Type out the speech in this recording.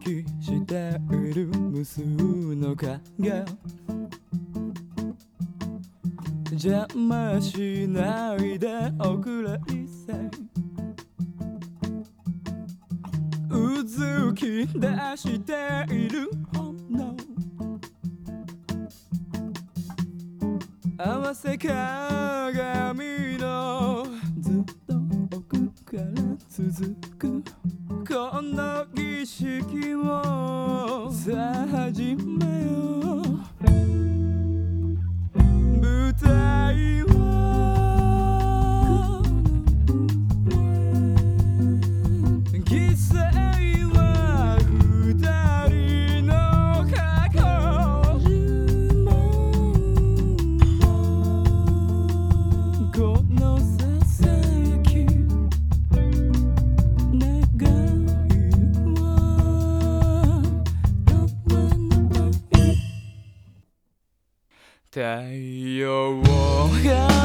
きしている無数の影邪魔しないでおくれ一切うずき出している炎合わせ鏡のずっと奥から続くこの儀式をさあ始めよう舞台は犠牲は二人の過去このささやき願いは太陽が